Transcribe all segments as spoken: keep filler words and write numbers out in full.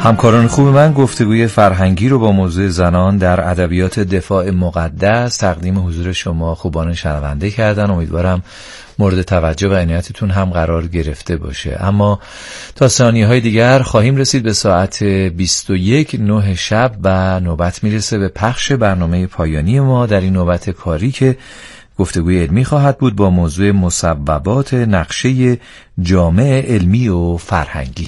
همکاران خوب من گفتگوی فرهنگی رو با موضوع زنان در ادبیات دفاع مقدس تقدیم حضور شما خوبان شنونده کردن. امیدوارم مورد توجه و عنایتتون هم قرار گرفته باشه. اما تا ثانیه‌های دیگر خواهیم رسید به ساعت بیست و یک نه شب و نوبت میرسه به پخش برنامه پایانی ما در این نوبت کاری که گفتگوی علمی خواهد بود با موضوع مصوبات نقشه جامع علمی و فرهنگی.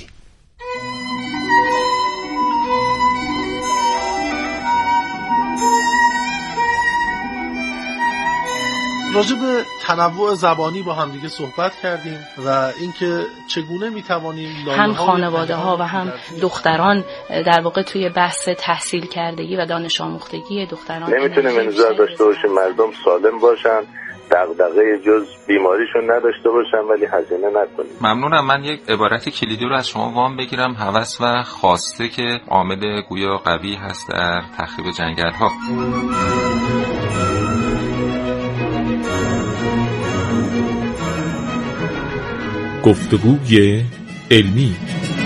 راجع به تنوع زبانی با هم دیگه صحبت کردیم و اینکه چگونه میتوانیم هم خانواده ها و هم دختران در واقع توی بحث تحصیل کردگی و دانش آموختگی دختران نمیتونیم انتظار داشته باشیم مردم سالم باشن، دغدغه جز بیماریشون نداشته باشن ولی هزینه نکنیم. ممنونم. من یک عبارت کلیدی رو از شما وام بگیرم. هوس و خواسته که عامل گویا قوی هست در تخریب جنگل ها. گفتگوی علمی.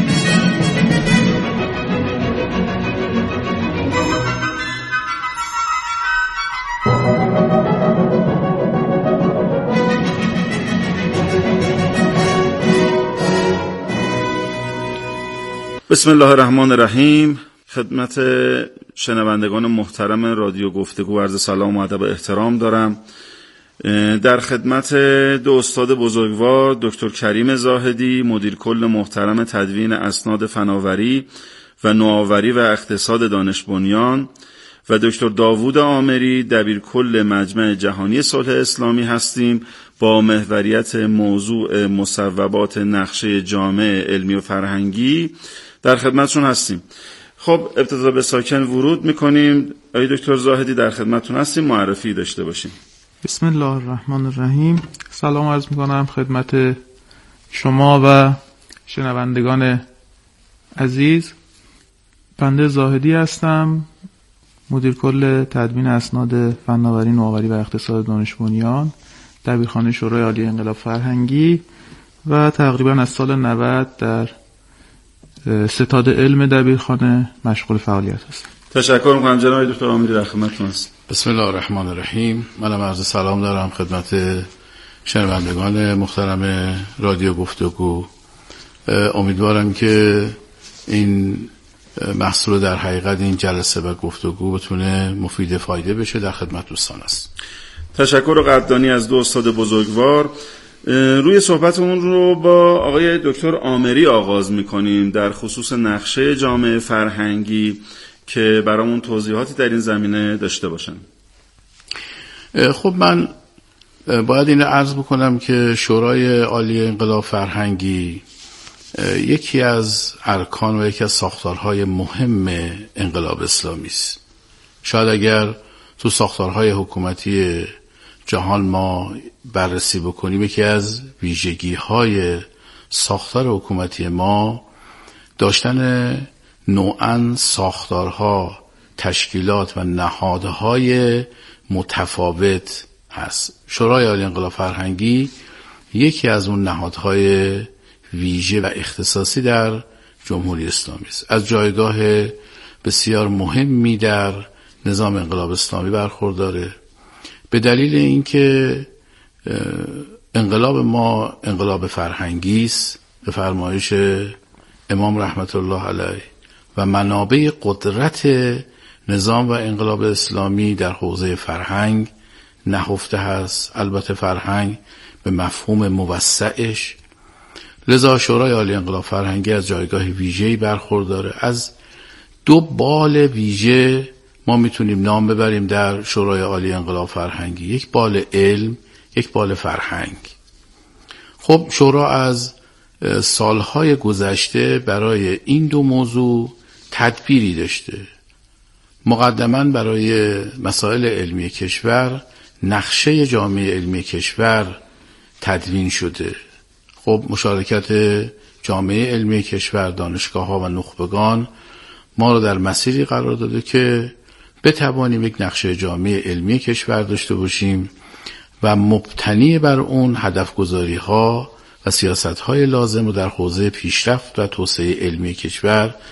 بسم الله الرحمن الرحیم. خدمت شنوندگان محترم رادیو گفتگو عرض سلام و ادب و احترام دارم. در خدمت دو استاد بزرگوار دکتر کریم زاهدی مدیر کل محترم تدوین اسناد فناوری و نوآوری و اقتصاد دانش بنیان و دکتر داوود عامری دبیر کل مجمع جهانی صلح اسلامی هستیم با محوریت موضوع مصوبات نقشه جامع علمی و فرهنگی در خدمتشون هستیم. خب ابتدا به ساکن ورود میکنیم. آقای دکتر زاهدی در خدمتتون هستیم، معرفی داشته باشیم. بسم الله الرحمن الرحیم. سلام عرض میکنم خدمت شما و شنوندگان عزیز. بنده زاهدی هستم، مدیر کل تدوین اسناد فناوری، نوآوری و اقتصاد دانش بنیان، دبیرخانه شورای عالی انقلاب فرهنگی و تقریبا از سال نود در ستاد علم دبیرخانه مشغول فعالیت هستم. تشکر میکنم جناب دکتر عامری، در خدمتتون هستم. بسم الله الرحمن الرحیم. منم عرض سلام دارم خدمت شنوندگان محترم رادیو گفتگو. امیدوارم که این محصول در حقیقت این جلسه و گفتگو بتونه مفید فایده بشه. در خدمت دوستان است. تشکر و قدردانی از دو استاد بزرگوار. روی صحبتمون رو با آقای دکتر عامری آغاز میکنیم در خصوص نقشه جامع فرهنگی که برامون توضیحاتی در این زمینه داشته باشن. خب من باید این عرض بکنم که شورای عالی انقلاب فرهنگی یکی از ارکان و یکی از ساختارهای مهم انقلاب اسلامی است. شاید اگر تو ساختارهای حکومتی جهان ما بررسی بکنیم یکی از ویژگی‌های ساختار حکومتی ما داشتن نوعاً ساختارها، تشکیلات و نهادهای متفاوت هست. شورای عالی انقلاب فرهنگی یکی از اون نهادهای ویژه و اختصاصی در جمهوری اسلامی است. از جایگاه بسیار مهمی در نظام انقلاب اسلامی برخورداره به دلیل اینکه انقلاب ما انقلاب فرهنگی است به فرمایش امام رحمت الله علیه و منابع قدرت نظام و انقلاب اسلامی در حوزه فرهنگ نهفته هست. البته فرهنگ به مفهوم موسعش. لذا شورای عالی انقلاب فرهنگی از جایگاه ویژه‌ای برخورداره. از دو بال ویژه ما میتونیم نام ببریم در شورای عالی انقلاب فرهنگی، یک بال علم، یک بال فرهنگ. خب شورا از سالهای گذشته برای این دو موضوع تدبیری داشته. مقدماً برای مسائل علمی کشور نقشه جامعه علمی کشور تدوین شده. خب مشارکت جامعه علمی کشور، دانشگاه‌ها و نخبگان ما رو در مسیری قرار داده که بتوانیم یک نقشه جامعه علمی کشور داشته باشیم و مبتنی بر اون هدف گذاری ها و سیاست های لازم رو در حوزه پیشرفت و توسعه علمی کشور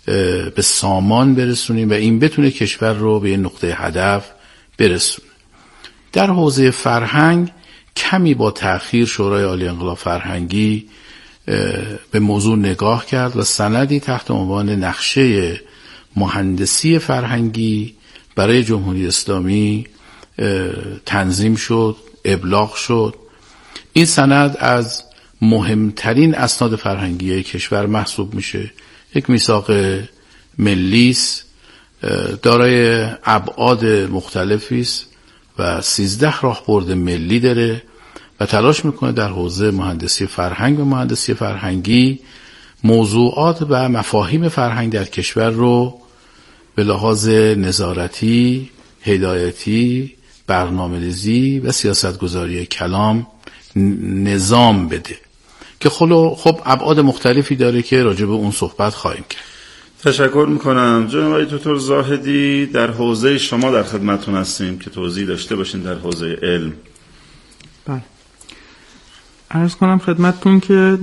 به سامان برسونیم و این بتونه کشور رو به یه نقطه هدف برسونه. در حوزه فرهنگ کمی با تأخیر شورای عالی انقلاب فرهنگی به موضوع نگاه کرد و سندی تحت عنوان نقشه مهندسی فرهنگی برای جمهوری اسلامی تنظیم شد، ابلاغ شد. این سند از مهمترین اسناد فرهنگی کشور محسوب میشه. یک میثاق ملی است، دارای ابعاد مختلفی است و سیزده راهبرد ملی داره و تلاش میکنه در حوزه مهندسی فرهنگ و مهندسی فرهنگی موضوعات و مفاهیم فرهنگ در کشور رو به لحاظ نظارتی، هدایتی، برنامه‌ریزی و سیاستگذاری کلام نظام بده که خب ابعاد مختلفی داره که راجع به اون صحبت خواهیم کرد. تشکر میکنم. جناب آقای دکتر زاهدی، در حوزه شما در خدمتتون هستیم که توضیح داشته باشین در حوزه علم. بله، عرض کنم خدمتتون که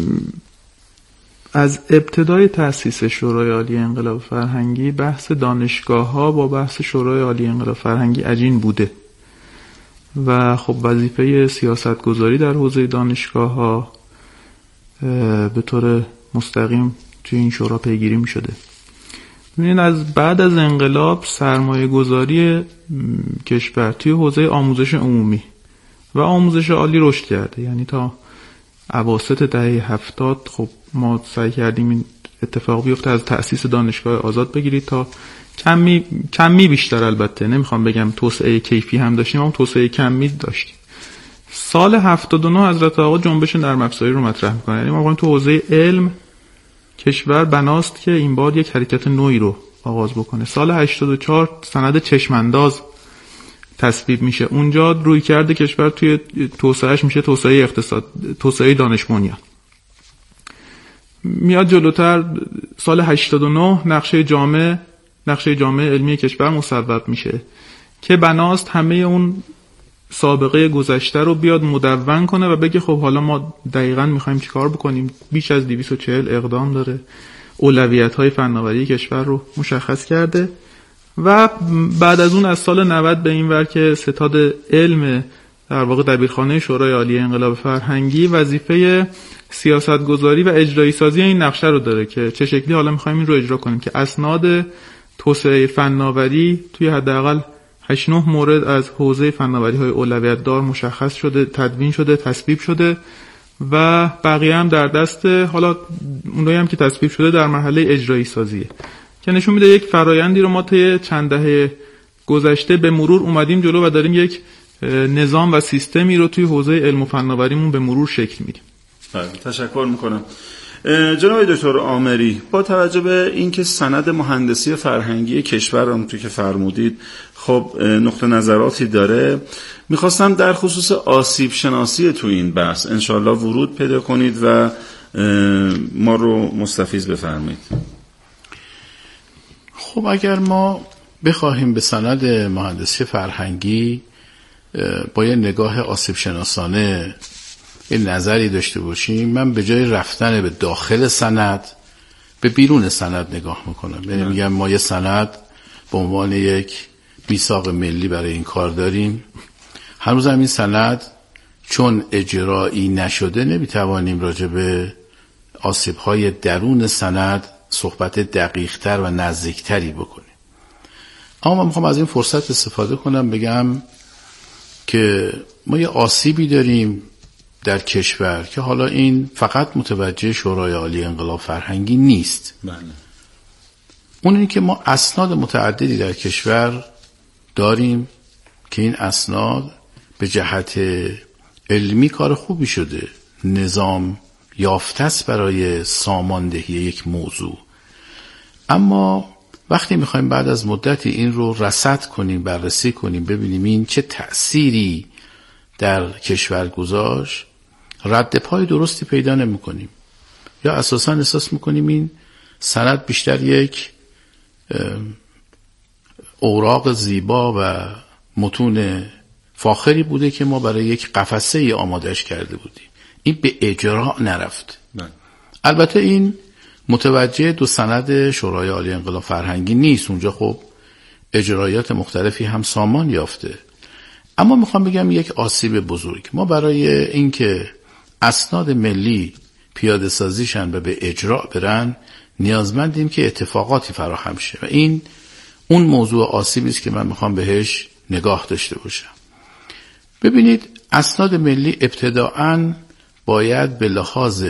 از ابتدای تأسیس شورای عالی انقلاب فرهنگی بحث دانشگاه‌ها با بحث شورای عالی انقلاب فرهنگی عجین بوده و خب وظیفه سیاستگذاری در حوزه دانشگاه‌ها به طور مستقیم توی این شورا پیگیری می شده. ببینید از بعد از انقلاب سرمایه گذاری کشور توی حوزه آموزش عمومی و آموزش عالی رشد کرده. یعنی تا اواسط دهه هفتاد خب ما سعی کردیم این اتفاق بیفته، از تأسیس دانشگاه آزاد بگیرید تا کمی کمی بیشتر، البته نمیخوام بگم توسعه کیفی هم داشتیم، اما توسعه کمی داشتیم. سال هفتاد و نه حضرت آقا جنبش نرم افزاری رو مطرح میکنه. یعنی ما تو حوزه علم کشور بناست که این بار یک حرکت نوعی رو آغاز بکنه. سال هشتاد و چهار سند چشمانداز تصویب میشه. اونجا روی کرده کشور توی توسعهش میشه توسعه اقتصاد، توسعه دانش بنیان. میاد جلوتر سال هشتاد و نه نقشه جامع نقشه جامع علمی کشور مصوب میشه که بناست همه اون سابقه گذشته رو بیاد مدون کنه و بگه خب حالا ما دقیقاً میخوایم چیکار بکنیم. بیش از دویست و چهل اقدام داره، اولویت‌های فناوری کشور رو مشخص کرده و بعد از اون از سال نود به این ور که ستاد علم در واقع دبیرخانه شورای عالی انقلاب فرهنگی وظیفه سیاستگذاری و اجرایی سازی این نقشه رو داره که چه شکلی حالا میخوایم این رو اجرا کنیم، که اسناد توسعه فناوری توی حداقل هشت نه مورد از حوزه فناوری‌های اولویت دار مشخص شده، تدوین شده، تصویب شده و بقیه هم در دست حالا اونایی هم که تصویب شده در مرحله اجرایی سازیه، که نشون میده یک فرایندی رو ما طی چند دهه گذشته به مرور اومدیم جلو و داریم یک نظام و سیستمی رو توی حوزه علم و فناوریمون به مرور شکل میدیم. تشکر میکنم. جناب دکتر عامری، با توجه به اینکه سند مهندسی فرهنگی کشور هم توی که فرمودید خب نقطه نظراتی داره، میخواستم در خصوص آسیب شناسی تو این بحث انشالله ورود پیدا کنید و ما رو مستفیض بفرمایید. خب اگر ما بخواهیم به سند مهندسی فرهنگی با یه نگاه آسیب شناسانه این نظری داشته باشیم، من به جای رفتن به داخل سند به بیرون سند نگاه میکنم. یعنی میگم ما یه سند به عنوان یک میثاق ملی برای این کار داریم، هنوز هم این سند چون اجرایی نشده نمیتوانیم راجع به آسیب‌های درون سند صحبت دقیق‌تر و نزدیکتری بکنیم. اما من میخوام از این فرصت استفاده کنم بگم که ما یه آسیبی داریم در کشور که حالا این فقط متوجه شورای عالی انقلاب فرهنگی نیست. بله. اون اینه که ما اسناد متعددی در کشور داریم که این اسناد به جهت علمی کار خوبی شده، نظام یافته است برای ساماندهی یک موضوع، اما وقتی میخوایم بعد از مدتی این رو رصد کنیم، بررسی کنیم، ببینیم این چه تأثیری در کشور گذاشت، رد پای درستی پیدا نمی کنیم یا اساساً احساس میکنیم این سند بیشتر یک اوراق زیبا و متون فاخری بوده که ما برای یک قفسه ای آمادش کرده بودیم، این به اجرا نرفت. من. البته این متوجه دو سند شورای عالی انقلاب فرهنگی نیست. اونجا خب اجرایات مختلفی هم سامان یافته. اما میخوام بگم یک آسیب بزرگ. ما برای اینکه اسناد ملی پیاده سازیشن و به اجرا برن نیازمندیم که اتفاقاتی فراهم شه و این اون موضوع آسیبی است که من میخوام بهش نگاه داشته باشم. ببینید اسناد ملی ابتداعاً باید به لحاظ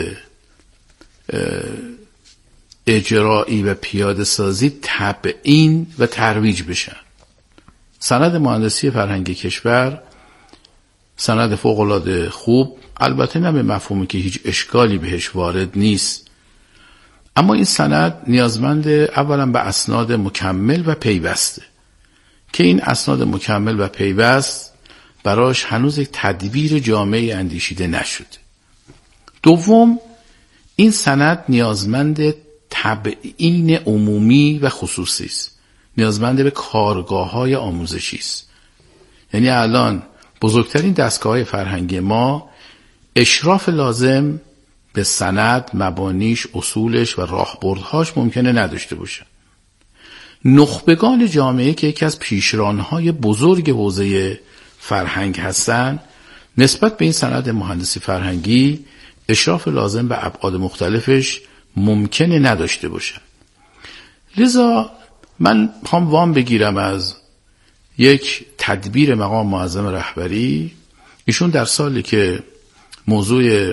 اجرایی و پیاده سازی تبیین و ترویج بشن. سند مهندسی فرهنگی کشور سند فوق‌العاده خوب، البته نه به مفهومی که هیچ اشکالی بهش وارد نیست، اما این سند نیازمند اولا به اسناد مکمل و پیوسته که این اسناد مکمل و پیوست براش هنوز یک تدبیر جامعی اندیشیده نشده. دوم، این سند نیازمند تبیین عمومی و خصوصی است، نیازمند به کارگاه‌های آموزشی است. یعنی الان بزرگترین دستگاه‌های فرهنگی ما اشراف لازم به سند، مبانیش، اصولش و راهبردهاش ممکنه نداشته باشه. نخبگان جامعه که یکی از پیشران‌های بزرگ حوزه فرهنگ هستن نسبت به این سند مهندسی فرهنگی اشراف لازم به ابعاد مختلفش ممکنه نداشته باشه. لذا من میخوام وام بگیرم از یک تدبیر مقام معظم رهبری. ایشون در سالی که موضوع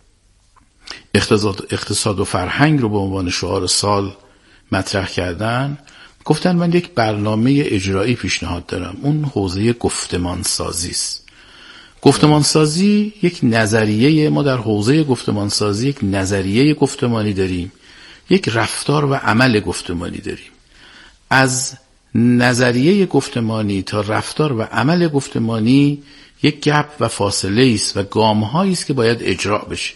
اقتصاد, اقتصاد و فرهنگ رو به عنوان شعار سال مطرح کردن، گفتن من یک برنامه اجرایی پیشنهاد دارم، اون حوزه گفتمان سازی است. گفتمان سازی یک نظریه، ما در حوزه گفتمان سازی یک نظریه گفتمانی داریم، یک رفتار و عمل گفتمانی داریم. از نظریه گفتمانی تا رفتار و عمل گفتمانی یک گپ و فاصله است و گام‌هایی است که باید اجرا بشه.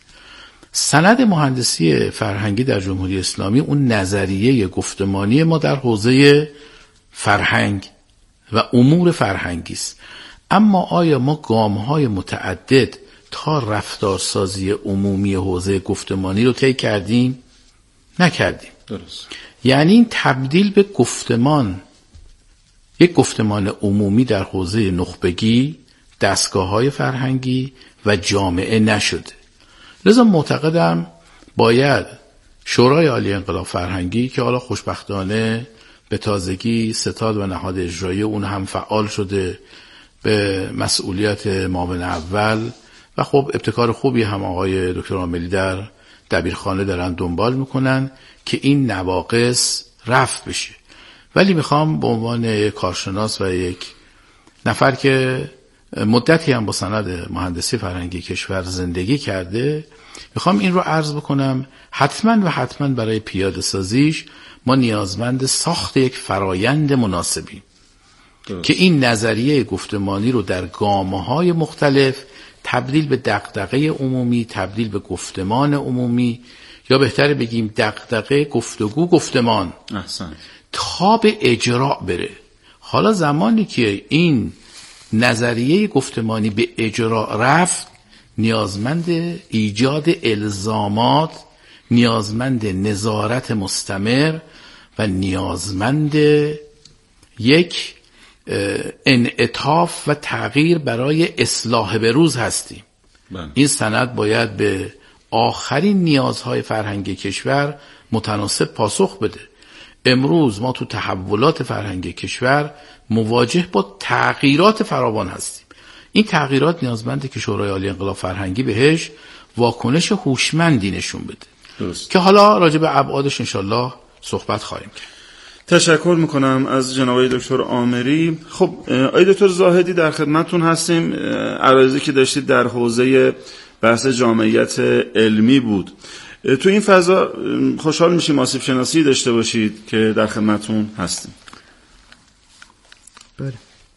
سند مهندسی فرهنگی در جمهوری اسلامی اون نظریه گفتمانی ما در حوزه فرهنگ و امور فرهنگی است. اما آیا ما گام‌های متعدد تا رفتارسازی عمومی حوزه گفتمانی رو طی کردیم؟ نکردیم. درست. یعنی این تبدیل به گفتمان، یک گفتمان عمومی در حوزه نخبگی، دستگاه‌های فرهنگی و جامعه نشده. لذا معتقدم باید شورای عالی انقلاب فرهنگی که حالا خوشبختانه به تازگی ستاد و نهاد اجرایی اون هم فعال شده به مسئولیت معاون اول و خب ابتکار خوبی هم آقای دکتر عاملی در دبیرخانه دارن دنبال میکنن که این نواقص رفع بشه. ولی میخوام به عنوان کارشناس و یک نفر که مدتی هم با سند مهندسی فرهنگی کشور زندگی کرده میخوام این رو عرض بکنم، حتما و حتما برای پیاده سازیش ما نیازمند ساخت یک فرایند مناسبیم که این نظریه گفتمانی رو در گامه‌های مختلف تبدیل به دغدغه عمومی، تبدیل به گفتمان عمومی، یا بهتره بگیم دغدغه گفتگو گفتمان، احسن، تا به اجرا بره. حالا زمانی که این نظریه گفتمانی به اجرا رفت، نیازمند ایجاد الزامات، نیازمند نظارت مستمر و نیازمند یک انعطاف و تغییر برای اصلاح بروز هستیم. بله. این سند باید به آخرین نیازهای فرهنگی کشور متناسب پاسخ بده. امروز ما تو تحولات فرهنگی کشور مواجه با تغییرات فراوان هستیم. این تغییرات نیازمنده که شورای عالی انقلاب فرهنگی بهش واکنش هوشمندی نشون بده. درست. که حالا راجع به ابعادش انشالله صحبت خواهیم کرد. تشکر میکنم از جناب دکتر عامری. خب آقای دکتر زاهدی در خدمتتون هستیم. عرایضی که داشتید در حوزه بحث جامعیت علمی بود. تو این فضا خوشحال میشیم آسیب شناسی داشته باشید که در خدمتتون هستیم. بله.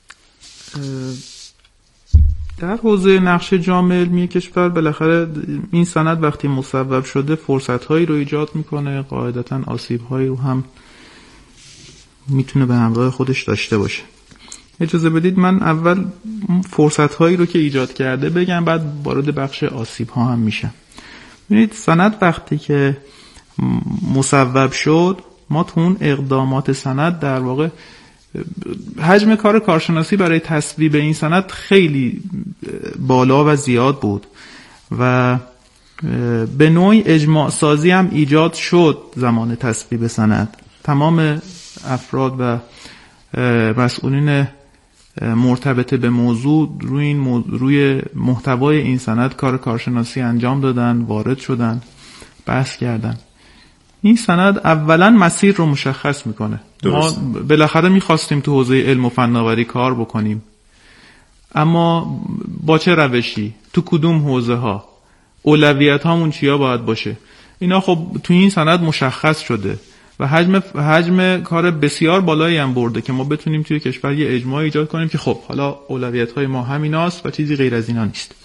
در حوزه نقش جامعه علمی کشور بالاخره این سند وقتی مصوب شده فرصت‌هایی رو ایجاد میکنه، قاعدتاً آسیب‌هایی رو هم میتونه به همراه خودش داشته باشه. اجازه بدید من اول فرصت‌هایی رو که ایجاد کرده بگم، بعد وارد بخش آسیب‌ها هم میشم. ببینید سند وقتی که مصوب شد، ما تو اون اقدامات سند در واقع حجم کار کارشناسی برای تصویب این سند خیلی بالا و زیاد بود و به نوعی اجماع سازی هم ایجاد شد زمان تصویب سند. تمام افراد و مسئولین مرتبط به موضوع روی این موضوع روی محتوای این سند کار کارشناسی انجام دادن، وارد شدن، بحث کردن. این سند اولا مسیر رو مشخص میکنه. درست. ما بالاخره میخواستیم تو حوزه علم و فناوری کار بکنیم، اما با چه روشی، تو کدوم حوزه ها، اولویت هامون چیا باید باشه، اینا خب تو این سند مشخص شده و حجم حجم کار بسیار بالایی هم برده که ما بتونیم توی کشور یه اجماع ایجاد کنیم که خب حالا اولویت های ما همیناست و چیزی غیر از اینا نیست.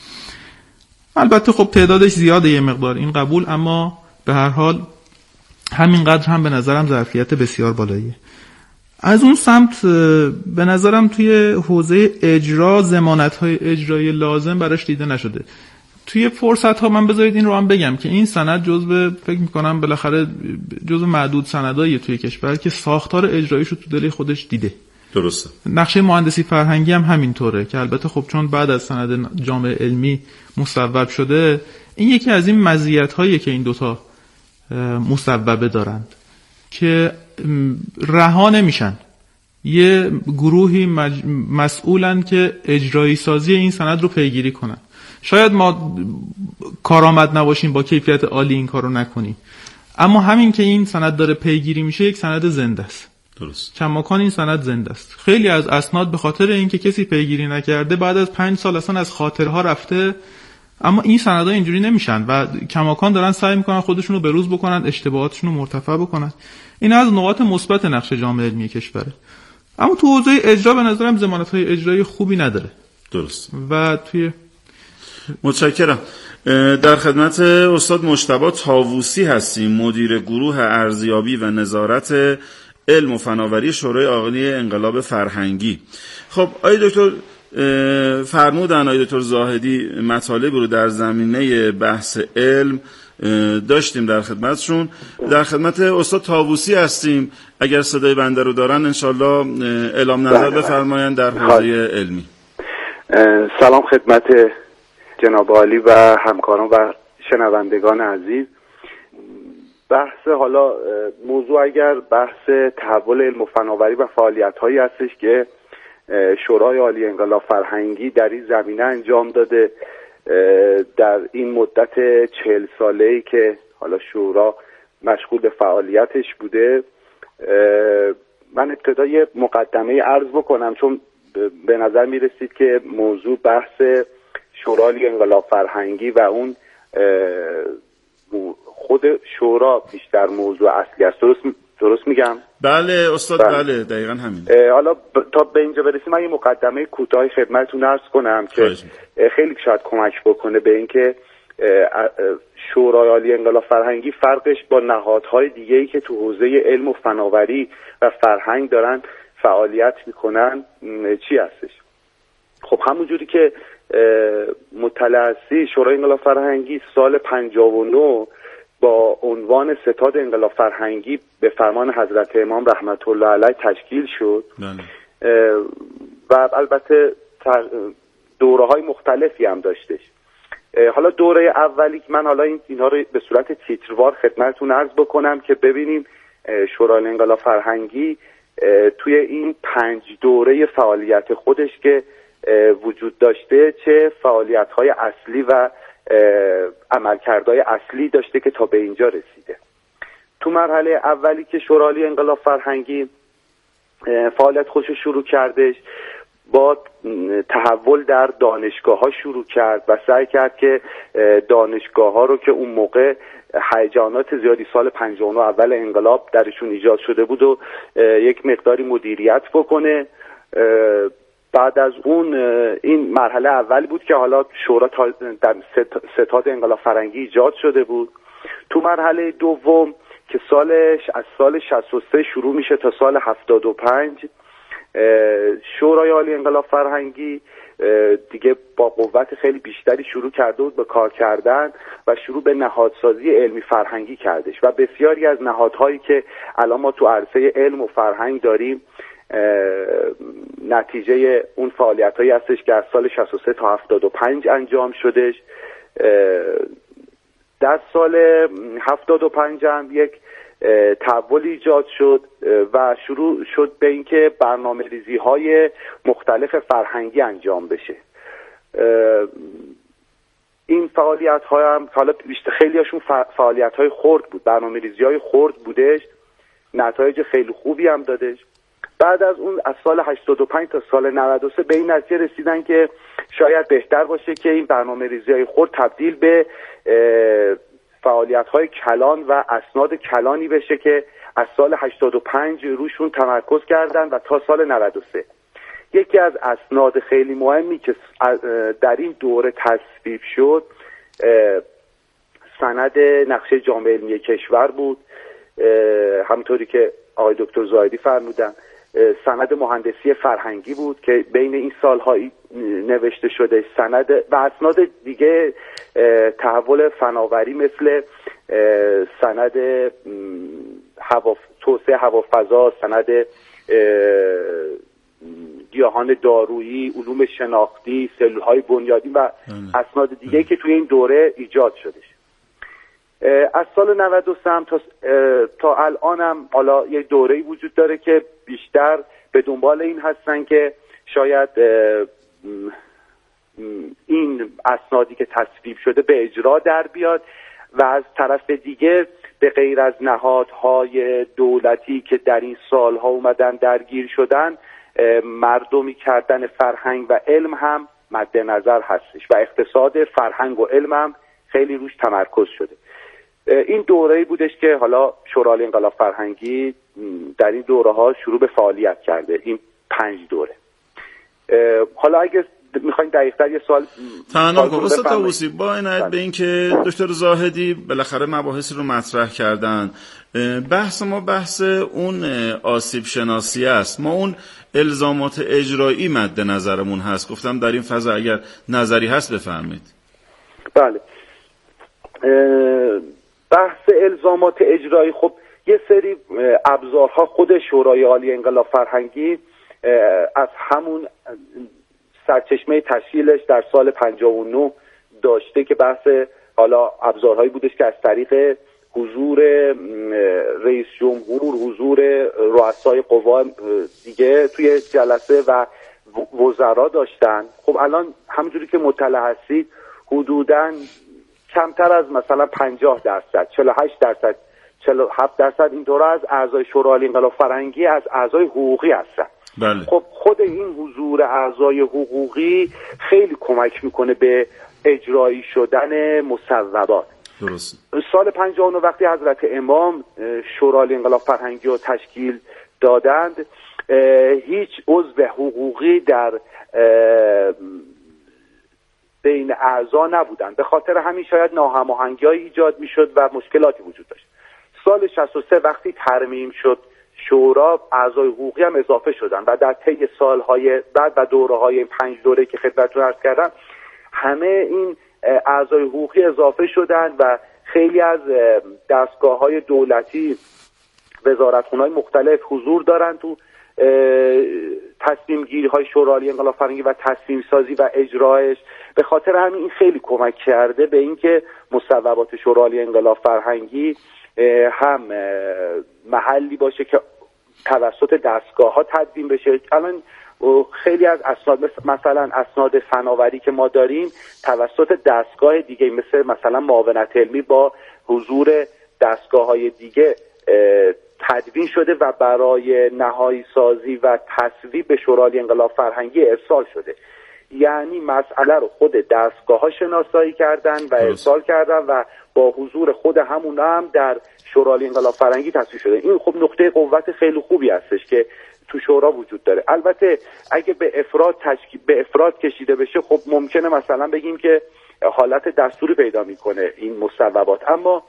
البته خب تعدادش زیاده یه مقدار این قبول، اما به هر حال همینقدر هم به نظرم ظرفیت بسیار بالاییه. از اون سمت به نظرم توی حوزه اجرا ضمانت‌های اجرایی لازم براش دیده نشده. توی فرصت ها من بذارید این رو هم بگم که این سند جزو فکر میکنم بالاخره جزو معدود سندایی توی کشور که ساختار اجراییش رو تو دل خودش دیده. درسته. نقشه مهندسی فرهنگی هم همینطوره که البته خب چون بعد از سند جامعه علمی مصوب شده، این یکی از این مزیت‌هایی که این دوتا مصوبه دارند که رها نمیشن. یه گروهی مج... مسئولن که اجرایی سازی این سند رو پیگیری کنن. شاید ما کارآمد نباشیم با کیفیت عالی این کارو نکنیم، اما همین که این سند داره پیگیری میشه یک سند زنده است. درست. کماکان این سند زنده است. خیلی از اسناد به خاطر اینکه کسی پیگیری نکرده بعد از پنج سال اصلا از خاطرها رفته، اما این سندها اینجوری نمیشن و کماکان دارن سعی میکنن خودشون رو بروز بکنن، اشتباهاتشون رو مرتفع بکنن. این از نقاط مثبت نقش جامعه علمی کشوره. اما تو حوزه اجرا به نظرم ضمانت‌های اجرایی خوبی نداره. درست. و توی متشکرم. در خدمت استاد مجتبی طاووسی هستیم، مدیر گروه ارزیابی و نظارت علم و فناوری شورای عالی انقلاب فرهنگی. خب آقای دکتر فرمودن، آقای دکتر زاهدی مطالبی رو در زمینه بحث علم داشتیم در خدمتشون. در خدمت استاد طاووسی هستیم، اگر صدای بنده رو دارن انشالله اعلام نظر بفرمایند در حوزه علمی. سلام خدمت جناب عالی و همکاران و شنوندگان عزیز. بحث حالا موضوع اگر بحث تحول علم و فناوری و فعالیت‌هایی هستش که شورای عالی انقلاب فرهنگی در این زمینه انجام داده در این مدت چهل ساله‌ای که حالا شورا مشغول به فعالیتش بوده، من ابتدای مقدمه عرض بکنم چون به نظر می رسید که موضوع بحث شورای عالی انقلاب فرهنگی و اون خود شورا بیشتر موضوع اصلی است. درست درست میگم؟ بله استاد، بله, بله دقیقاً همین. حالا ب... تا به اینجا برسیم من یه مقدمه کوتاهی خدمتتون عرض کنم که خیلی شاید کمک بکنه به اینکه شورای عالی انقلاب فرهنگی فرقش با نهادهای دیگه‌ای که تو حوزه علم و فناوری و فرهنگ دارن فعالیت میکنن چی هستش. خب همونجوری که مطلع هستی، شورای انقلاب فرهنگی سال پنجاه و نه با عنوان ستاد انقلاب فرهنگی به فرمان حضرت امام رحمت الله علیه تشکیل شد. و البته دوره های مختلفی هم داشتش. حالا دوره اولی من حالا این اینها رو به صورت تیتروار خدمتتون عرض بکنم که ببینیم شورای انقلاب فرهنگی توی این پنج دوره فعالیت خودش که وجود داشته چه فعالیت‌های اصلی و عملکردهای اصلی داشته که تا به اینجا رسیده. تو مرحله اولی که شورای عالی انقلاب فرهنگی فعالیت خودش شروع کردش، با تحول در دانشگاه ها شروع کرد و سعی کرد که دانشگاه ها رو که اون موقع هیجانات زیادی سال پنجاه و نه اول انقلاب درشون ایجاد شده بود و یک مقداری مدیریت بکنه. بعد از اون این مرحله اولی بود که حالا شورا در ستاد انقلاب فرهنگی ایجاد شده بود. تو مرحله دوم که سالش از سال شصت و سه شروع میشه تا سال هفتاد و پنج شورای عالی انقلاب فرهنگی دیگه با قوت خیلی بیشتری شروع کرده بود به کار کردن و شروع به نهادسازی علمی فرهنگی کردش و بسیاری از نهادهایی که الان ما تو عرصه علم و فرهنگ داریم نتیجه اون فعالیت‌هایی هستش که از سال شصت و سه تا هفتاد و پنج انجام شدش. در سال هفتاد و پنج هم یک تحول ایجاد شد و شروع شد به اینکه برنامه‌ریزی‌های مختلف فرهنگی انجام بشه. این فعالیت‌ها هم حالا خیلی هاشون فعالیت‌های خرد بود، برنامه‌ریزی‌های خرد بودش، نتایج خیلی خوبی هم دادش. بعد از اون از سال هشتاد و پنج تا سال نود و سه به این نتیجه رسیدن که شاید بهتر باشه که این برنامه‌ریزی‌های خرد تبدیل به فعالیت‌های کلان و اسناد کلانی بشه که از سال هشتاد و پنج روشون تمرکز کردن و تا سال نود و سه. یکی از اسناد خیلی مهمی که در این دوره تصویب شد سند نقشه جامعه علمی کشور بود، همونطوری که آقای دکتر زاهدی فرمودن. سند مهندسی فرهنگی بود که بین این سال‌ها نوشته شده، سند و اسناد دیگه تحول فناوری مثل سند هوا توسعه هوافضا، سند گیاهان دارویی، علوم شناختی، سلول‌های بنیادی و اسناد دیگه که توی این دوره ایجاد شدش. از سال نود و سه تا تا الان هم حالا یک دوره‌ای وجود داره که بیشتر به دنبال این هستن که شاید این اسنادی که تصویب شده به اجرا در بیاد و از طرف دیگه به غیر از نهادهای دولتی که در این سالها اومدن درگیر شدن، مردمی کردن فرهنگ و علم هم مد نظر هستش و اقتصاد فرهنگ و علم هم خیلی روش تمرکز شده. این دوره‌ای بودش که حالا شورای انقلاب فرهنگی در این دوره ها شروع به فعالیت کرده، این پنج دوره. حالا اگه میخواین دقیق‌تر یه سوال تمام کنم استاد طاووسی، با عنایت به این که دکتر زاهدی بالاخره مباحثی رو مطرح کردن، بحث ما بحث اون آسیب شناسی است. ما اون الزامات اجرایی مد نظرمون هست. گفتم در این فضا اگر نظری هست بفرمایید. بله، بحث الزامات اجرایی، خب یه سری ابزارها خود شورای عالی انقلاب فرهنگی از همون سرچشمه تشکیلش در سال پنجاه و نه داشته که بحث حالا ابزارهایی بودش که از طریق حضور رئیس جمهور، حضور رؤسای قوا دیگه توی جلسه و وزرا داشتن. خب الان همونجوری که مطلع هستید حدوداً کمتر از مثلا پنجاه درصد، چهل و هشت درصد، چهل و هفت درصد اینطور از اعضای شورای عالی انقلاب فرهنگی از اعضای حقوقی هستن. بله. خب خود این حضور اعضای حقوقی خیلی کمک میکنه به اجرایی شدن مصوبات. درست. سال پنجاه و نه وقتی حضرت امام شورای عالی انقلاب فرهنگی رو تشکیل دادند، هیچ عضو حقوقی در بین اعضا نبودن. به خاطر همین شاید ناهماهنگی‌هایی ایجاد میشد و مشکلاتی وجود داشت. سال شصت و سه وقتی ترمیم شد شورا، اعضای حقوقی هم اضافه شدن و در طی سالهای بعد و دوره‌های این پنج دوره که خدمتتون عرض کردم همه این اعضای حقوقی اضافه شدن و خیلی از دستگاه‌های دولتی، وزارتخونه‌های مختلف حضور دارن تو تصمیم گیری های شورای عالی انقلاب فرهنگی و تصمیم سازی و اجرایش. به خاطر همین این خیلی کمک کرده به اینکه مصوبات شورای عالی انقلاب فرهنگی هم محلی باشه که توسط دستگاه ها تدوین بشه. الان خیلی از اسناد مثلا اسناد فناوری که ما داریم توسط دستگاه دیگه مثل مثلا معاونت علمی با حضور دستگاه های دیگه تدوین شده و برای نهایی سازی و تصویب به شورای عالی انقلاب فرهنگی ارسال شده. یعنی مسئله رو خود دستگاه ها شناسایی کردن و ارسال کردن و با حضور خود همون هم در شورای عالی انقلاب فرهنگی تصویب شده. این خب نقطه قوت خیلی خوبی هستش که تو شورا وجود داره. البته اگه به افراد تشکیل به افراد کشیده بشه خب ممکنه مثلا بگیم که حالت دستوری پیدا میکنه این مصوبات، اما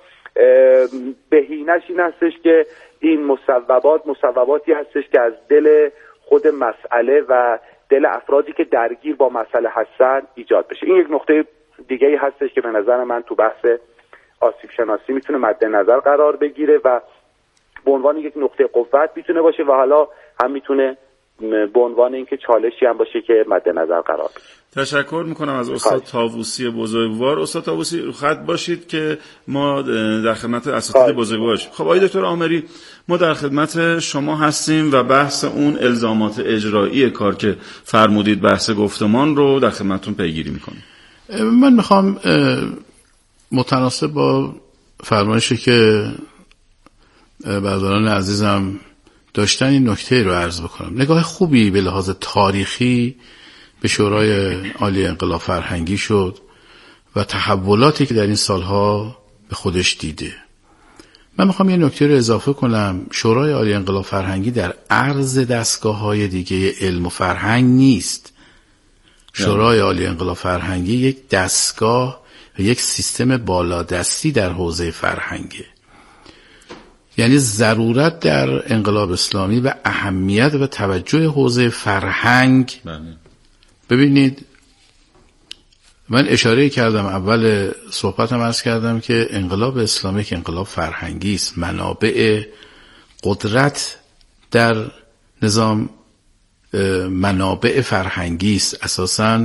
بهینه‌اش این هستش که این مصوبات مصوباتی هستش که از دل خود مسئله و دل افرادی که درگیر با مسئله هستن ایجاد بشه. این یک نقطه دیگه ای هستش که به نظر من تو بحث آسیب شناسی میتونه مد نظر قرار بگیره و به عنوان یک نقطه قوت میتونه باشه و حالا هم میتونه به عنوان اینکه چالشی هم باشه که مد نظر قرار بگیره. تشکر میکنم از استاد طاووسی بزرگوار. استاد طاووسی رو خط باشید که ما در خدمت اساتید بزرگوار باشیم. خب آقای دکتر آمری، ما در خدمت شما هستیم و بحث اون الزامات اجرایی کار که فرمودید بحث گفتمان رو در خدمتتون پیگیری میکنیم. من میخوام متناسب با فرمایشی که برادران عزیزم داشتن این نکته رو عرض بکنم. نگاه خوبی به لحاظ تاریخی به شورای عالی انقلاب فرهنگی شد و تحولاتی که در این سالها به خودش دیده. من میخوام یه نکته رو اضافه کنم. شورای عالی انقلاب فرهنگی در عرض دستگاه‌های دیگه علم و فرهنگ نیست. شورای عالی انقلاب فرهنگی یک دستگاه و یک سیستم بالادستی در حوزه فرهنگه. یعنی ضرورت در انقلاب اسلامی و اهمیت و توجه حوزه فرهنگ. ببینید، من اشاره کردم اول صحبتم عرض کردم که انقلاب اسلامی که انقلاب فرهنگی است، منابع قدرت در نظام منابع فرهنگی است. اساساً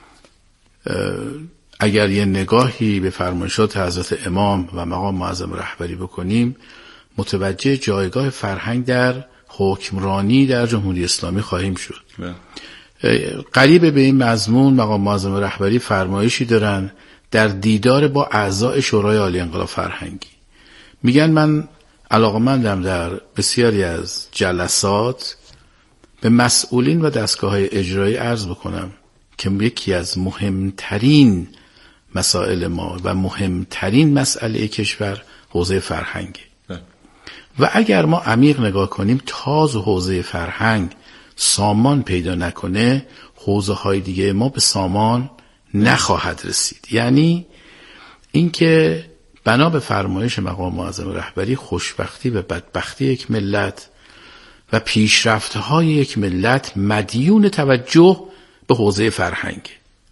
اگر یه نگاهی به فرمایشات حضرت امام و مقام معظم رهبری بکنیم، متوجه جایگاه فرهنگ در حکمرانی در جمهوری اسلامی خواهیم شد. قریب به این مضمون مقام معظم رهبری فرمایشی دارن در دیدار با اعضای شورای عالی انقلاب فرهنگی. میگن من علاقه‌مندم در بسیاری از جلسات به مسئولین و دستگاه‌های اجرایی عرض بکنم که یکی از مهمترین مسائل ما و مهمترین مسئله کشور حوزه فرهنگه. و اگر ما عمیق نگاه کنیم، تاز حوزه فرهنگ سامان پیدا نکنه، حوزه های دیگه ما به سامان نخواهد رسید. یعنی اینکه بنا به فرمایش مقام معظم رهبری، خوشبختی و بدبختی یک ملت و پیشرفت‌های یک ملت مدیون توجه به حوزه فرهنگ.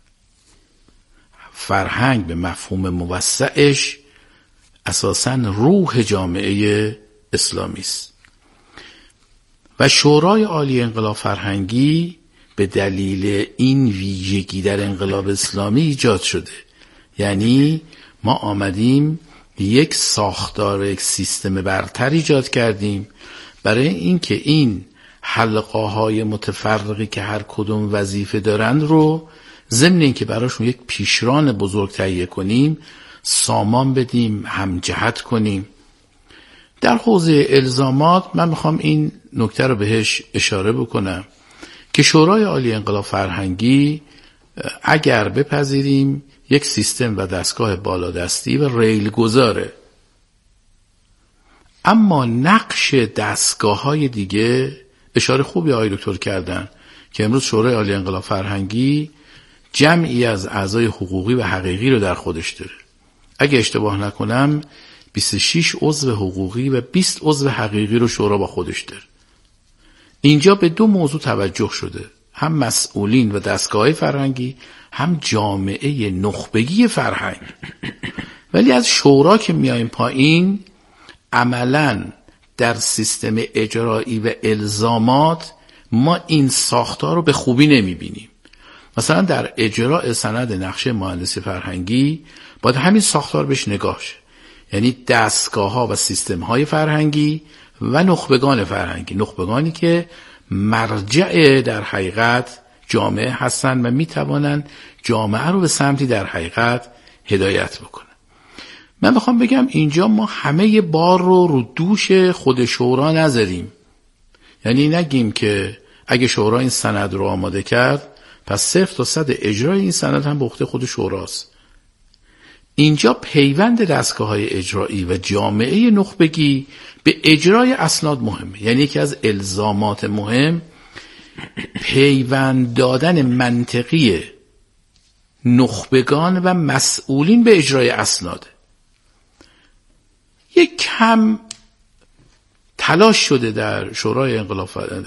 فرهنگ به مفهوم موسعش اساساً روح جامعه اسلامی است و شورای عالی انقلاب فرهنگی به دلیل این ویژگی در انقلاب اسلامی ایجاد شده. یعنی ما آمدیم یک ساختار، یک سیستم برتر ایجاد کردیم برای اینکه این حلقه های متفرقی که هر کدوم وظیفه دارند رو ضمن اینکه براشون یک پیشران بزرگ تهیه کنیم، سامان بدیم، همجهت کنیم. در حوزه الزامات من میخوام این نکته رو بهش اشاره بکنم که شورای عالی انقلاب فرهنگی اگر بپذیریم یک سیستم و دستگاه بالادستی و ریل گذاره، اما نقش دستگاه های دیگه، اشاره خوبی آقای دکتر کردن که امروز شورای عالی انقلاب فرهنگی جمعی از اعضای حقوقی و حقیقی رو در خودش داره. اگه اشتباه نکنم بیست و شش عضو حقوقی و بیست عضو حقیقی رو شورا با خودش داره. اینجا به دو موضوع توجه شده، هم مسئولین و دستگاه فرهنگی، هم جامعه نخبگی فرهنگ. ولی از شورا که میایم پایین، عملاً در سیستم اجرایی و الزامات ما این ساختار رو به خوبی نمیبینیم. مثلا در اجراء سند نقشه مهندسی فرهنگی باید همین ساختار بهش نگاه شه، یعنی دستگاه ها و سیستم های فرهنگی و نخبگان فرهنگی، نخبگانی که مرجع در حقیقت جامعه هستن و میتوانن جامعه رو به سمتی در حقیقت هدایت بکنن. من بخوام بگم اینجا ما همه بار رو رو دوش خود شورا نذاریم، یعنی نگیم که اگه شورا این سند رو آماده کرد پس صفر تا صد اجرای این سند هم به عهده خود شوراست. اینجا پیوند دستگاه‌های اجرایی و جامعه نخبگی به اجرای اسناد مهمه. یعنی یکی از الزامات مهم پیوند دادن منطقی نخبگان و مسئولین به اجرای اسناد. یک کم تلاش شده در شورای انقلاب